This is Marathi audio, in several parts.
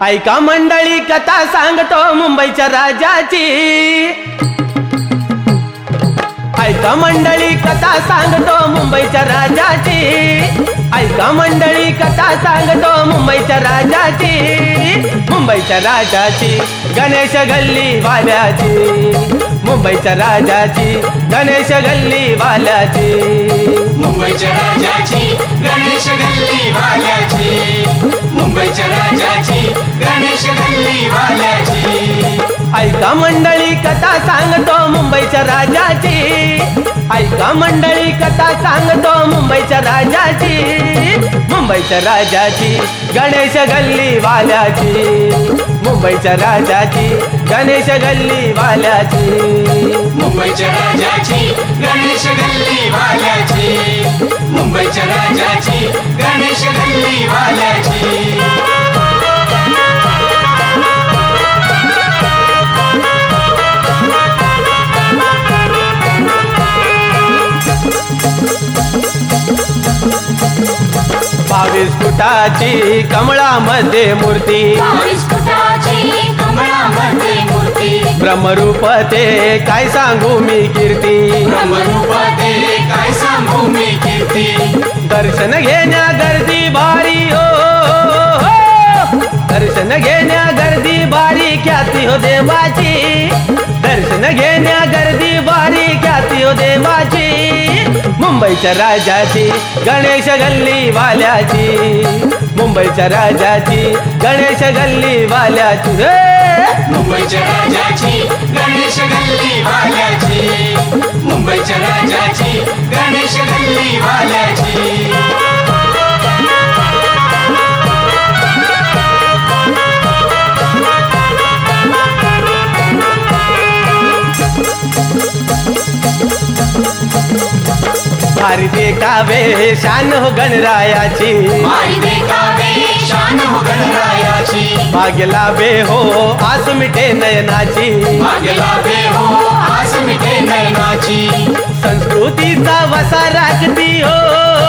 ऐका मंडळी कथा सांगतो मुंबईच्या राजाची। ऐका मंडळी कथा सांगतो मुंबईच्या राजाची। ऐका मंडळी कथा सांगतो मुंबईच्या राजाची। मुंबईच्या राजाची गणेश गल्ली वाल्याची। मुंबईच्या राजाची गणेश गल्ली वाल्याची। मुंबईच्या राजाची गणेश गल्ली वाल्याची। मुंबईच्या राजाची गणेश गल्ली वाल्याची। ऐका मंडळी कथा सांगतो मुंबईच्या राजाची। ऐका मंडळी कथा सांगतो मुंबईच्या राजाची। मुंबईच्या राजाची गणेश गल्ली वाल्याची। मुंबईच्या राजाची गणेश गल्ली वाल्याची। मुंबईच्या राजाची गणेश गल्ली वाल्याची। मुंबईच्या राजाची गणेश गल्ली वाल्याची। बावीस फुटाची कमळामध्ये मूर्ती। 22 फुटाची कमळामध्ये मूर्ती। ब्रह्मरूप ते काय सांगू मी कीर्ती। ब्रह्मरूप ते काय सांगू मी कीर्ती। दर्शन घेण्या गर्दी भारी हो, दर्शन घेण्या गर्दी भारी ख्याती हो देवाची। दर्शन घेण्या गर्दी भारी ख्याती हो देवाची। मुंबईच्या राजाची गणेश गल्ली वाल्याची। मुंबईच्या राजाची गणेश गल्ली वाल्याची। मुंबईच्या राजाची गणेश गल्ली वाल्याची। मुंबईच्या राजाची गणेश गल्ली वाल्याची। भारी देखावे शान हो गणरायाची। भारी देखावे शान हो गणरायाची। भाग्यला बे हो आस मिटे नयनाची। भाग्यला बे हो आस मिटे नयनाची। संस्कृतीचा वसा राखती हो,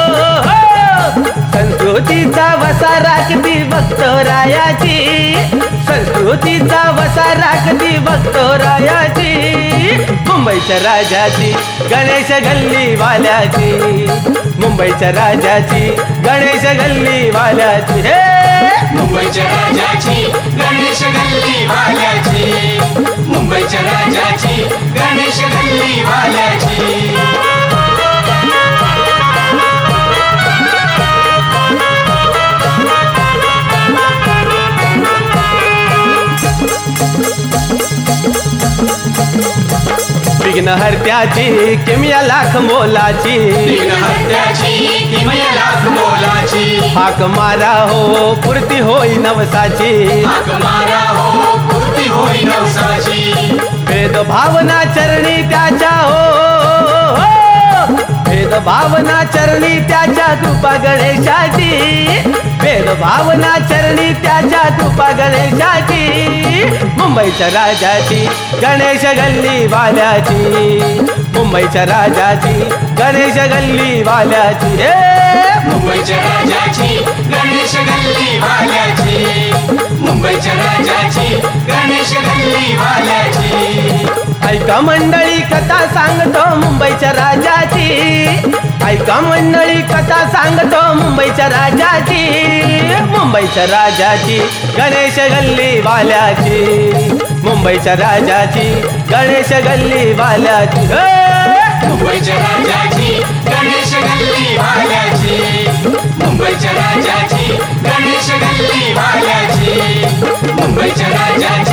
संस्कृतीचा वसा राखती भक्तरायाची। संस्कृतीचा वसा राखती भक्तरायाची। मुंबईच्या राजाची गणेश गल्ली वाल्याची। मुंबईच्या राजाची गणेश गल्ली वाल्याची। मुंबईच्या राजाची गणेश गल्ली वाल्याची। मुंबईच्या राजाची गणेश गल्ली वाल्याची। विघ्नहर्त्याची किमया लाख मोलाची। विघ्नहर्त्याची किमया लाख मोलाची। हाक मारा हो पूर्ती होई नवसाची। हाक मारा हो पूर्ती होई नवसाची। भेद भावना चरणी त्याच्या हो, भेद भावना चरणी त्याच्या कृपा गणेशाची। भेद भावना चरणी त्याच्या कृपा गणेशाची। मुंबईच्या राजाची गणेश गल्ली वाल्याची। मुंबईच्या राजाची गणेश गल्ली वाल्याची। मुंबईच्या राजाची गणेश गल्ली वाल्याची। मुंबईच्या राजाची गणेश गल्ली वाल्याची। ऐका मंडळी कथा सांगतो मुंबईच्या राजाची। ऐका मंडळी कथा सांगतो मुंबईच्या राजाची। मुंबईच्या राजाची गणेश गल्ली वाल्याची। मुंबईच्या राजाची गणेश गल्ली वाल्याची। मुंबईच्या राजाची गणेश गल्ली वाल्याची। मुंबईच्या राजाची गणेश गल्ली वाल्याची। मुंबईच्या राजाची